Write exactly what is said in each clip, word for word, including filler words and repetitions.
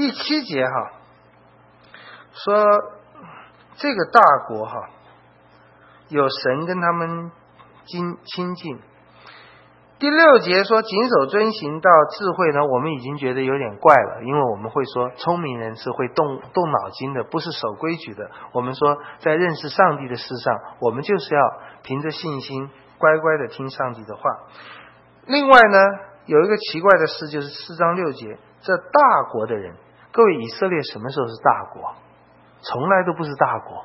第七节哈，说这个大国哈，有神跟他们亲亲近。第六节说谨守遵行到智慧呢，我们已经觉得有点怪了，因为我们会说聪明人是会动动脑筋的，不是守规矩的。我们说在认识上帝的事上，我们就是要凭着信心乖乖的听上帝的话。另外呢，有一个奇怪的事，就是四章六节，这大国的人，各位，以色列什么时候是大国？从来都不是大国。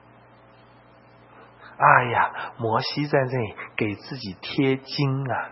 哎呀，摩西在这里给自己贴金啊！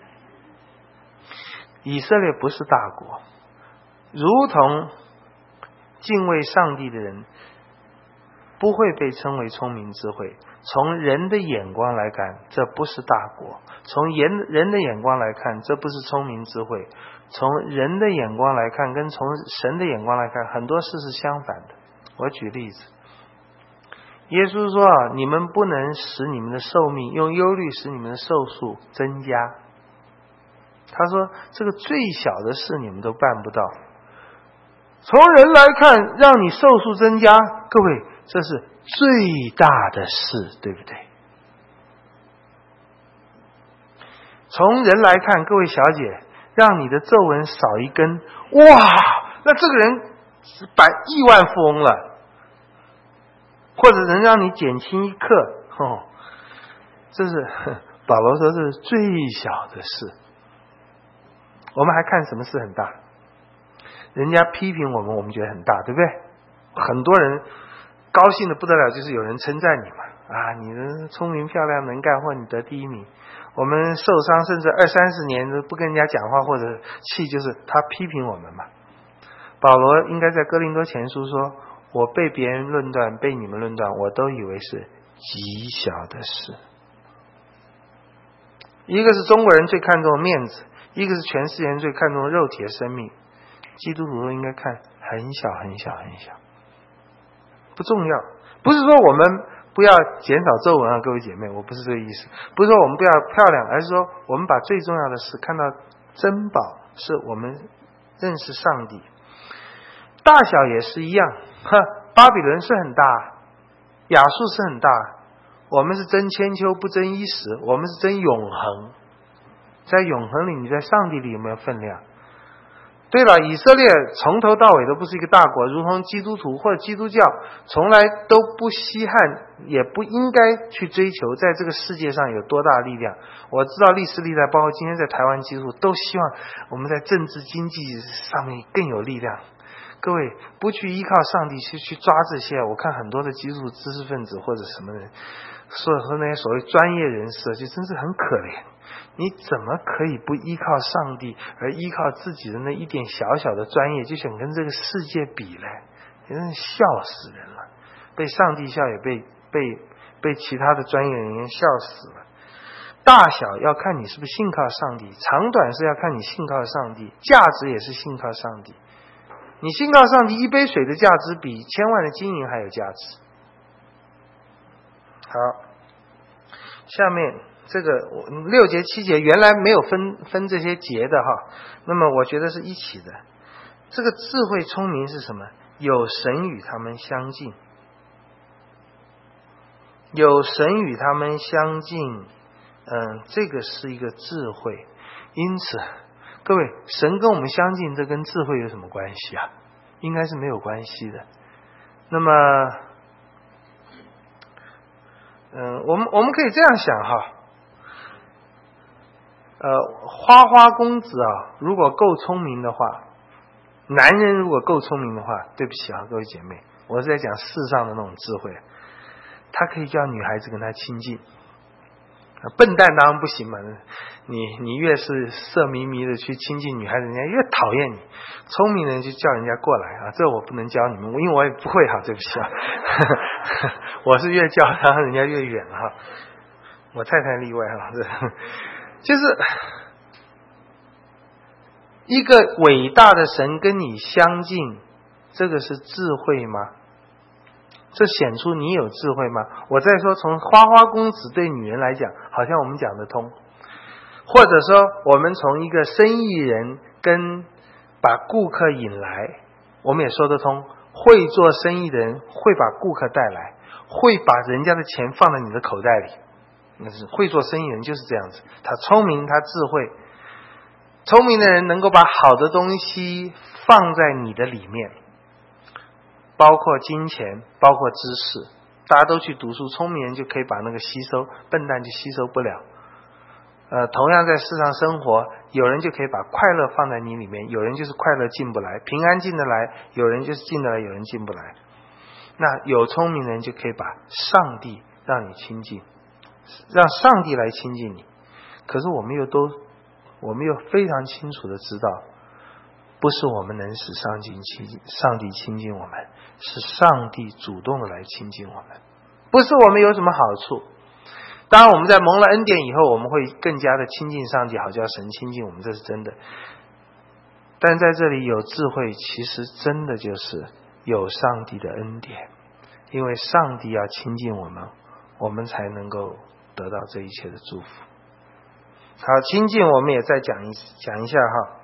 以色列不是大国，如同敬畏上帝的人不会被称为聪明智慧。从人的眼光来看，这不是大国；从人人的眼光来看，这不是聪明智慧；从人的眼光来看，跟从神的眼光来看，很多事是相反的。我举例子，耶稣说啊，你们不能使你们的寿命用忧虑使你们的寿数增加。他说这个最小的事你们都办不到，从人来看让你寿数增加，各位，这是最大的事，对不对？从人来看，各位小姐，让你的皱纹少一根，哇，那这个人是百亿万富翁了。或者能让你减轻一克，哦，这是保罗说这是最小的事。我们还看什么事很大？人家批评我们，我们觉得很大，对不对？很多人高兴的不得了，就是有人称赞你嘛，啊，你的聪明漂亮能干，或你得第一名。我们受伤甚至二三十年都不跟人家讲话或者气，就是他批评我们嘛。保罗应该在哥林多前书说，我被别人论断，被你们论断，我都以为是极小的事。一个是中国人最看重面子，一个是全世界人最看重肉体的生命。基督徒应该看很小很小很小，不重要。不是说我们不要减少皱纹啊，各位姐妹，我不是这个意思。不是说我们不要漂亮，而是说我们把最重要的事看到珍宝，是我们认识上帝。大小也是一样，呵，巴比伦是很大，亚述是很大，我们是争千秋不争一时，我们是争永恒。在永恒里，你在上帝里有没有分量？对了，以色列从头到尾都不是一个大国，如同基督徒或者基督教从来都不稀罕，也不应该去追求在这个世界上有多大力量。我知道历史历代，包括今天在台湾基督徒都希望我们在政治经济上面更有力量。各位，不去依靠上帝去去抓这些，我看很多的基督徒知识分子或者什么人，说说那些所谓专业人士，就真是很可怜。你怎么可以不依靠上帝，而依靠自己的那一点小小的专业，就想跟这个世界比嘞？真是笑死人了！被上帝笑，也被被被其他的专业人员笑死了。大小要看你是不是信靠上帝，长短是要看你信靠上帝，价值也是信靠上帝。你信靠上帝，一杯水的价值比千万的金银还有价值。好，下面这个六节七节原来没有分分这些节的哈，那么我觉得是一起的。这个智慧聪明是什么？有神与他们相近，有神与他们相近，嗯，这个是一个智慧。因此各位，神跟我们相近，这跟智慧有什么关系啊？应该是没有关系的。那么嗯，我们我们可以这样想哈，呃，花花公子啊，如果够聪明的话，男人如果够聪明的话，对不起啊，各位姐妹，我是在讲世上的那种智慧，他可以叫女孩子跟他亲近。笨蛋当然不行嘛，你你越是色迷迷的去亲近女孩子，人家越讨厌你。聪明人就叫人家过来啊，这我不能教你们，因为我也不会哈，对不起啊。我是越叫他，人家越远哈。我太太例外哈，就是一个伟大的神跟你相近，这个是智慧吗？这显出你有智慧吗？我在说从花花公子对女人来讲，好像我们讲得通，或者说我们从一个生意人跟把顾客引来， 我们也说得通。会做生意的人会把顾客带来，会把人家的钱放在你的口袋里。那是会做生意人就是这样子，他聪明，他智慧。聪明的人能够把好的东西放在你的里面，包括金钱，包括知识。大家都去读书，聪明人就可以把那个吸收，笨蛋就吸收不了。呃，同样在世上生活，有人就可以把快乐放在你里面，有人就是快乐进不来，平安进得来，有人就是进得来，有人进不来。那有聪明人就可以把上帝让你亲近，让上帝来亲近你。可是我们又都，我们又非常清楚的知道，不是我们能使上帝亲近，上帝亲近我们，是上帝主动的来亲近我们，不是我们有什么好处。当然我们在蒙了恩典以后，我们会更加的亲近上帝，好叫神亲近我们，这是真的。但在这里有智慧，其实真的就是有上帝的恩典，因为上帝要亲近我们，我们才能够得到这一切的祝福。好，亲近我们也再讲一讲一下哈。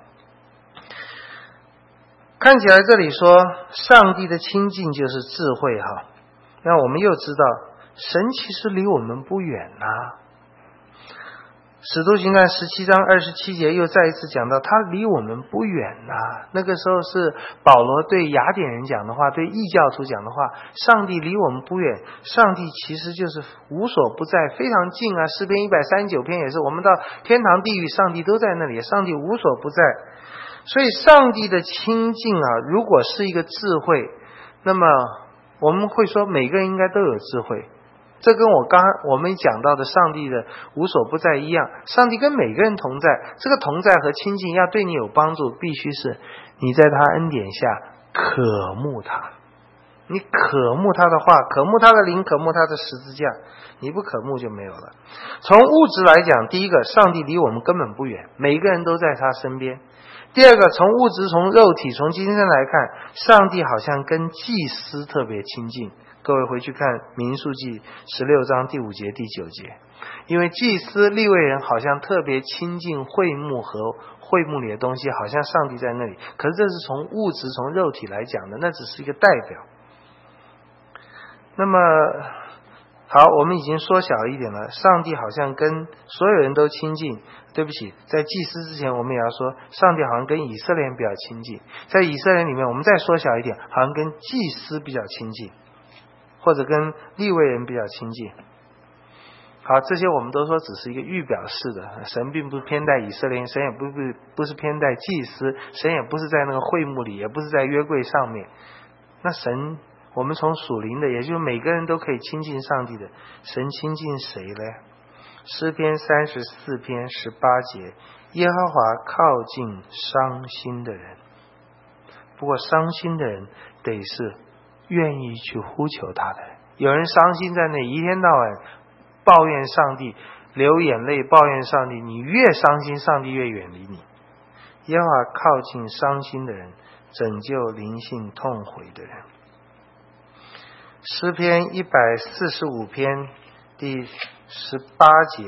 看起来这里说上帝的亲近就是智慧哈，那我们又知道神其实离我们不远啊。使徒行传十七章二十七节又再一次讲到他离我们不远啊。那个时候是保罗对雅典人讲的话，对异教徒讲的话，上帝离我们不远，上帝其实就是无所不在，非常近啊。诗篇一百三十九篇也是，我们到天堂地狱上帝都在那里，上帝无所不在。所以上帝的亲近啊，如果是一个智慧，那么我们会说每个人应该都有智慧。这跟我刚我们讲到的上帝的无所不在一样，上帝跟每个人同在，这个同在和亲近要对你有帮助，必须是你在他恩典下渴慕他，你渴慕他的话，渴慕他的灵，渴慕他的十字架，你不渴慕就没有了。从物质来讲，第一个，上帝离我们根本不远，每一个人都在他身边。第二个，从物质，从肉体，从今天来看，上帝好像跟祭司特别亲近。各位回去看民数记十六章第五节第九节，因为祭司利未人好像特别亲近会幕和会幕里的东西，好像上帝在那里，可是这是从物质从肉体来讲的，那只是一个代表。那么好，我们已经缩小一点了，上帝好像跟所有人都亲近。对不起，在祭司之前我们也要说上帝好像跟以色列人比较亲近，在以色列人里面我们再缩小一点，好像跟祭司比较亲近，或者跟利未人比较亲近。好，这些我们都说只是一个预表式的，神并不是偏待以色列人，神也不是不是偏待祭司，神也不是在那个会幕里，也不是在约柜上面。那神，我们从属灵的，也就是每个人都可以亲近上帝的，神亲近谁呢？诗篇三十四篇十八节，耶和华靠近伤心的人。不过伤心的人得是愿意去呼求他的人。有人伤心在那一天到晚抱怨上帝，流眼泪抱怨上帝，你越伤心上帝越远离你。耶和华靠近伤心的人，拯救灵性痛悔的人。诗篇一百四十五篇第十八节，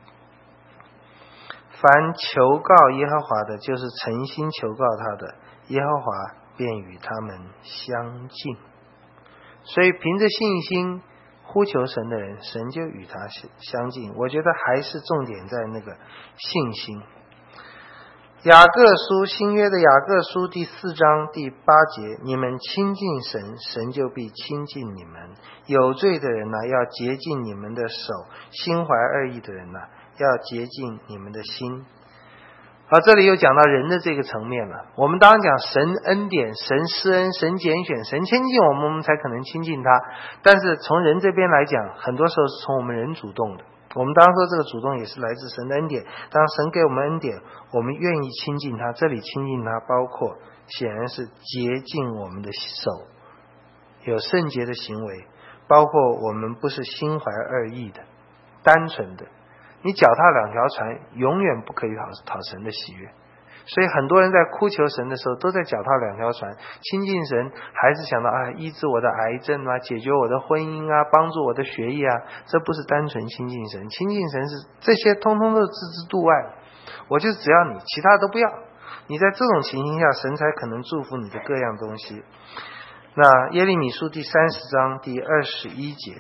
凡求告耶和华的，就是诚心求告他的，耶和华便与他们相近。所以凭着信心呼求神的人，神就与他相近。我觉得还是重点在那个信心。雅各书，新约的雅各书第四章第八节，你们亲近神，神就必亲近你们。有罪的人呢、啊，要洁净你们的手；心怀二意的人呢、啊，要洁净你们的心。好，这里又讲到人的这个层面了。我们当然讲神恩典、神施恩、神拣选、神亲近我们，我们才可能亲近他。但是从人这边来讲，很多时候是从我们人主动的。我们当然说这个主动也是来自神的恩典，当神给我们恩典，我们愿意亲近他。这里亲近他包括显然是洁净我们的手，有圣洁的行为，包括我们不是心怀二意的，单纯的。你脚踏两条船，永远不可以讨讨神的喜悦。所以很多人在哭求神的时候，都在脚踏两条船。亲近神还是想到啊，医治我的癌症啊，解决我的婚姻啊，帮助我的学业啊，这不是单纯亲近神。亲近神是这些通通都是置之度外，我就只要你，其他都不要。 你在这种情形下，神才可能祝福你的各样东西。那耶利米书第三十章第二十一节，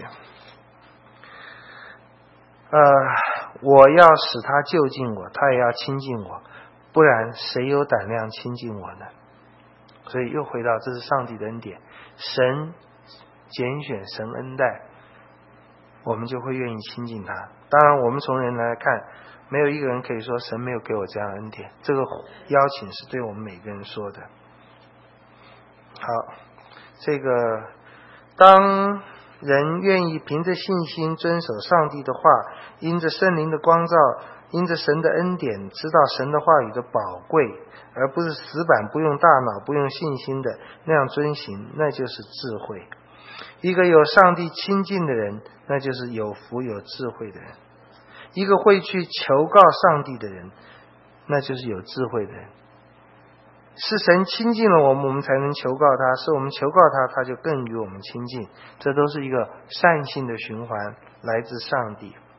呃，我要使他就近我，他也要亲近我，不然谁有胆量亲近我呢？所以又回到这是上帝的恩典，神拣选，神恩待，我们就会愿意亲近他。当然我们从人来看，没有一个人可以说神没有给我这样的恩典，这个邀请是对我们每个人说的。好，这个当人愿意凭着信心遵守上帝的话，因着圣灵的光照，因着神的恩典，知道神的话语的宝贵，而不是死板不用大脑不用信心的那样遵行，那就是智慧。一个有上帝亲近的人，那就是有福有智慧的人。一个会去求告上帝的人，那就是有智慧的人。是神亲近了我们，我们才能求告他，是我们求告他，他就更与我们亲近。这都是一个善性的循环，来自上帝。